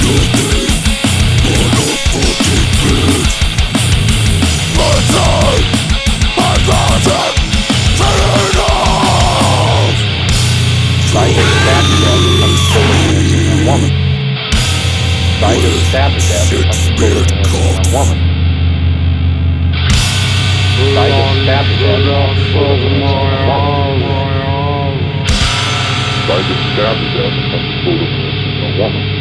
Stab to death of a woman. Tried to stab to death of a woman. Tried to stab to death of a woman.